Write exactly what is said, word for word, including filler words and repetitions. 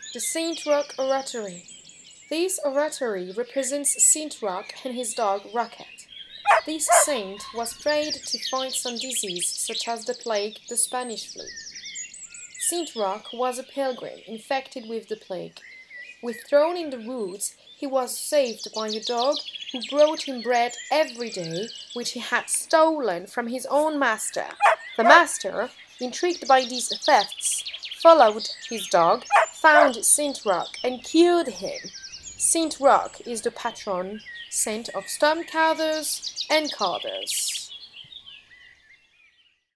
The Saint Roch Oratory. This oratory represents Saint Roch and his dog Rocket. This saint was prayed to fight some disease such as the plague, the Spanish flu. Saint Roch was a pilgrim infected with the plague. Withdrawn in the woods, he was saved by a dog who brought him bread every day, which he had stolen from his own master. The master, intrigued by these thefts, followed his dog, found Saint Roch, and cured him. Saint Roch is the patron saint of storm cowers and carders.